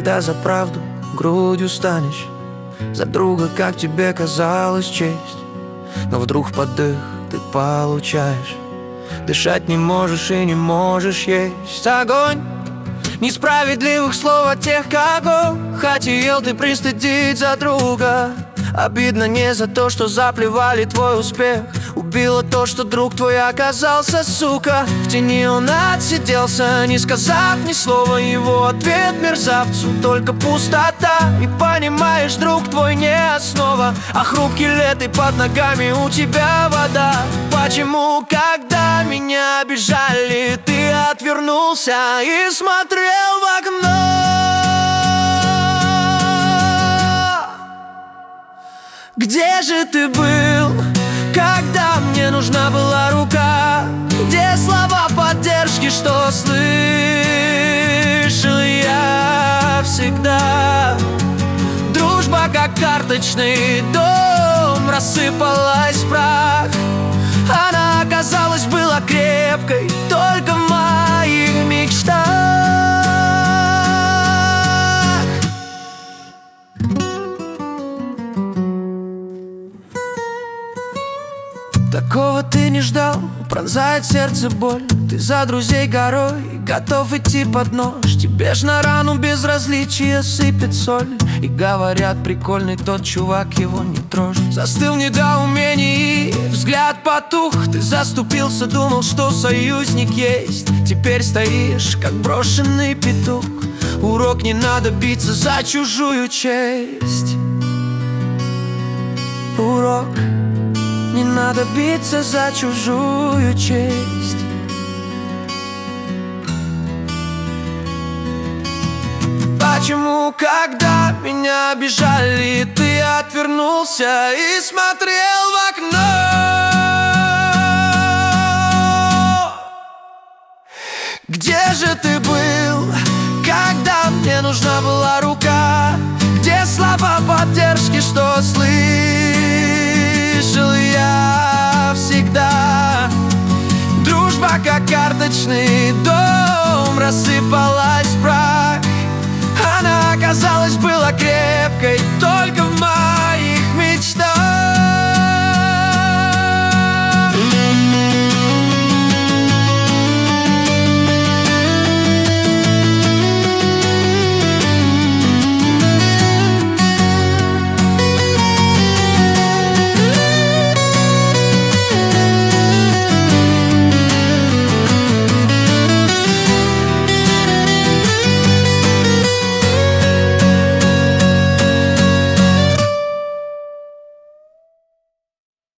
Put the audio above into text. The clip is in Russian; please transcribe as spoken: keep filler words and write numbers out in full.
когда за правду грудью станешь, за друга, как тебе казалось, честь. Но вдруг под дых ты получаешь, дышать не можешь и не можешь есть. Огонь несправедливых слов от тех, кого хотел ты пристыдить за друга. Обидно не за то, что заплевали твой успех, убило то, что друг твой оказался, сука. В тени он отсиделся, не сказав ни слова. Его ответ мерзавцу только пустота. И понимаешь, друг твой не основа, а хрупкий лед, и под ногами у тебя вода. Почему, когда меня обижали, ты отвернулся и смотрел в окно? Где же ты был, когда мне нужна была рука? Где слова поддержки, что слышал я всегда? Дружба, как карточный дом, рассыпалась в прах. Она, оказалось, была крепкой только в моих мечтах. Такого ты не ждал, пронзает сердце боль. Ты за друзей горой, готов идти под нож. Тебе ж на рану безразличия сыпет соль. И говорят, прикольный тот чувак, его не трожь. Застыл в недоумении, взгляд потух. Ты заступился, думал, что союзник есть. Теперь стоишь, как брошенный петух. Урок: не надо биться за чужую честь. Урок: не надо биться за чужую честь. Почему, когда меня обижали, ты отвернулся и смотрел в окно? Где же ты был, когда мне нужна была рука? Где слова поддержки, что слышал я всегда? Дружба, как карточный дом, рассыпалась в прах. Она, оказалось, была крепкой